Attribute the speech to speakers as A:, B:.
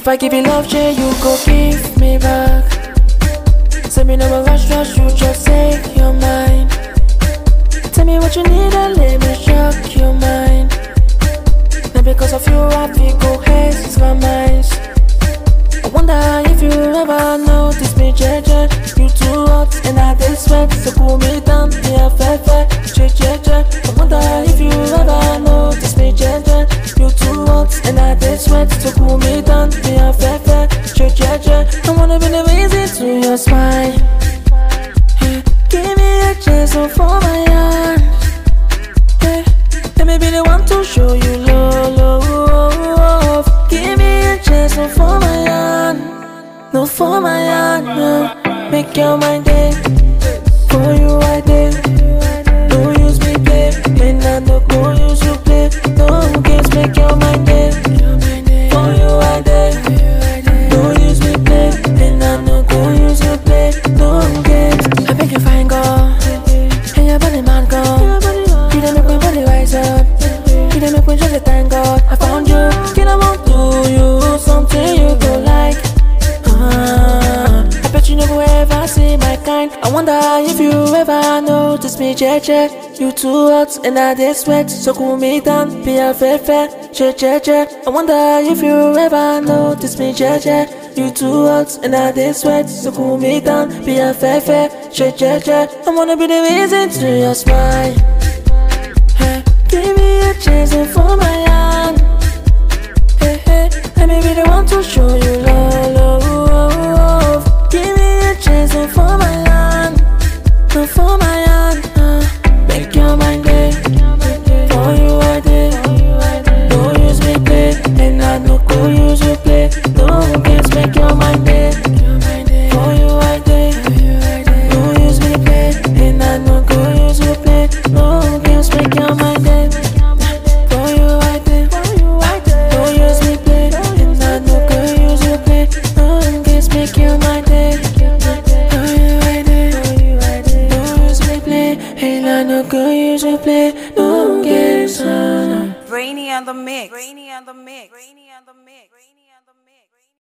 A: I give you love, yeah, you go give me back. Say me never rush, you just say you're mine. Tell me what you need and let me shock your mind. Now because of you I feel go haste my mind. I wonder if you ever notice me, JJ. You too hot and I dey sweat, so cool me down, yeah, fair, JJ. I wonder if you ever notice me, JJ. You too hot and I dey sweat, so cool me down, yeah, fair, JJ. I wanna be the reason to your smile. Hey, give me a chance for my hand. Hey, let me be the one to show you love. Give me a chance for my hand. No, for my hand, no. Make your mind day. For you I did. Don't use me play. When I no go use you play. No games, make your mind day. For you I did. Don't use me play. When I no go use you play. No games. I beg you fine girl. And your body man girl. You done make my body rise up. You done make me just thank God. I found you. Can I want to you something you go like. I bet you never ever see my kind. I wonder if you ever notice me, JJ. You too hot and I dey sweat, so cool me down, be a fair, JJ. I wonder if you ever notice me, JJ. You too hot and I dey sweat, so cool me down, be a fair, JJ. I wanna be the reason to your smile. Hey, give me a chance for my hand. Hey, let me be the one to show you love. Give me a chance for my hand, no, for my hand. Make your mind day. For you I did. Don't use me play, and I no go use you play. No games, make your mind day. For you I did. Don't use me play, and I no go use you play. No games, make your mind day. For you I did. Don't use me play, and I no go use you play. No games, make your mind day. And I no go use you play, no games.
B: Brainy on the mix.